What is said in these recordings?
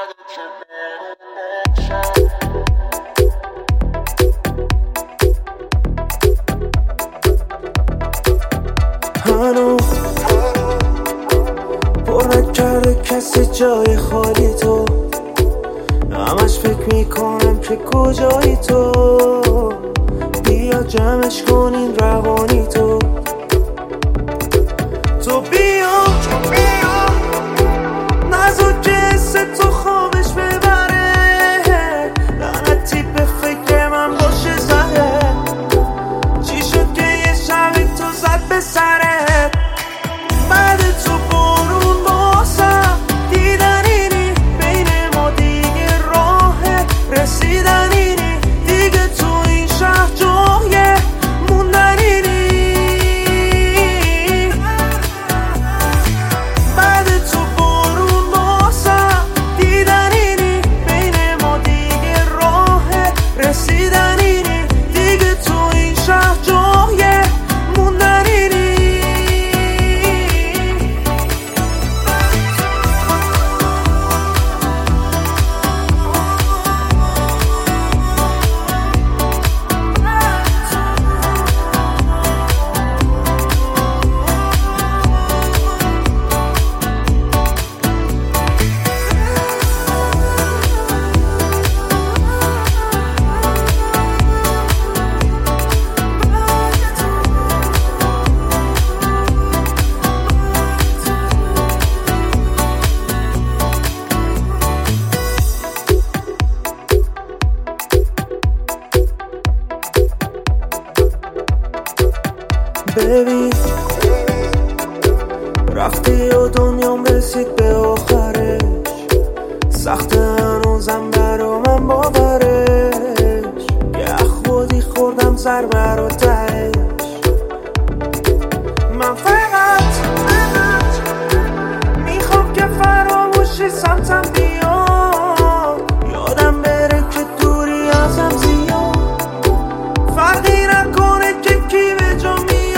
هنوز پر نکرده کسی جای خالی تو، همش فکر میکنم که کجایی تو، بیا جمعش کنین روانی تو بیا نزار که حس تو خوابش ببره، لعنتی به فکر من باشه زده، چی شد که یه شبی تو زد به سرت، بعد تو بارون باسم دیدن اینی، بین ما دیگه راه رسیدن اینی، دیگه تو این شهر جای موندن اینی، بعد تو بارون باسم دیدن اینی، بین ما دیگه راه رسیدن اینی، دیگه تو این شهر جای موندن اینی. ببین رفتی و دنیام رسید به آخرش، سخت هنوزم برا من باورش، یه خودی خوردم ضربه رو تهش، من فقط میخوام که فراموشی سمتم بیاد، یادم بره که دوری ازم زیاد، فرقی نکنه که کی به جا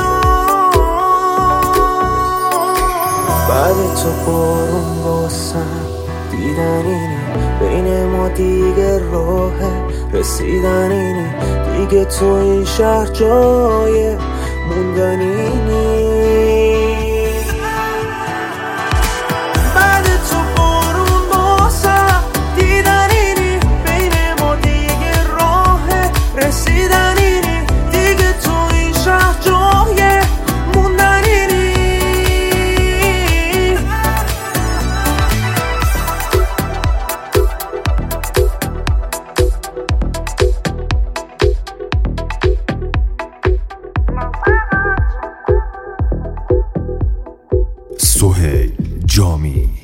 بعد تو بارون باسم دیدن اینی، بین ما دیگه راه رسیدن اینی، دیگه تو این شهر جای موندن اینی، بعد تو بارون باسم دیدن اینی، بین ما دیگه راه رسیدن اینی، دیگه تو این شهر جای موندن اینی. سهیل جامی.